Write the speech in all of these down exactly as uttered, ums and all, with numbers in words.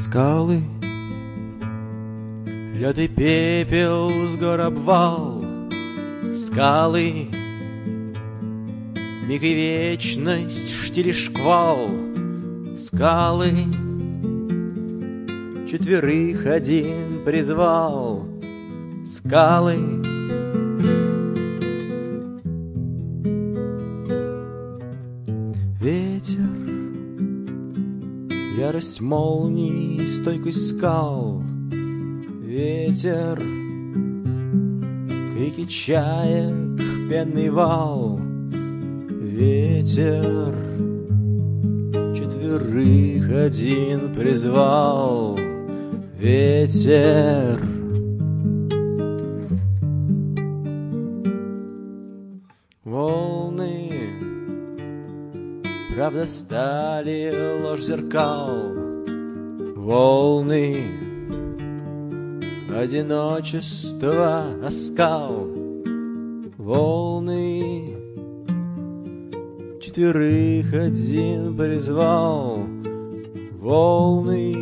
Скалы, лед и пепел с гор обвал, скалы, миг и вечность, штиль и шквал, скалы, четверых один призвал, скалы. Ветер, ярость молний, стойкость скал, ветер, крики чаек, пенный вал, ветер, четверых один призвал, ветер. Волны, правда стали ложь зеркал, волны, одиночество оскал, волны, четверых один призвал, волны.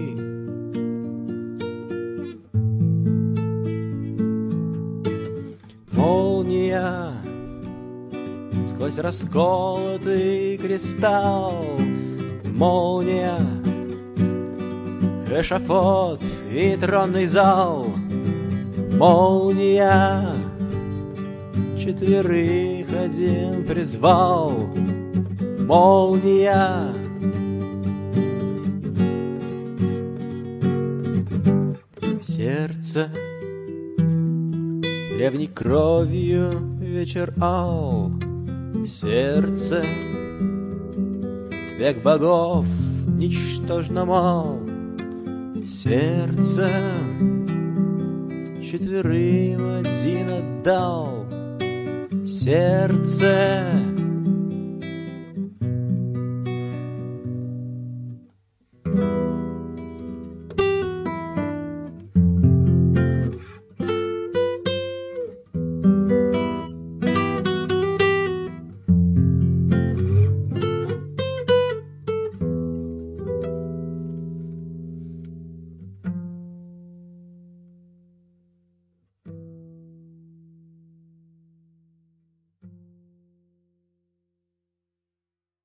Молния сквозь расколотый кристалл, молния, эшафот и тронный зал, молния, четверых один призвал, молния. Сердце, древней кровью вечер ал, сердце, век богов ничтожно мал, сердце, четверым один отдал, сердце.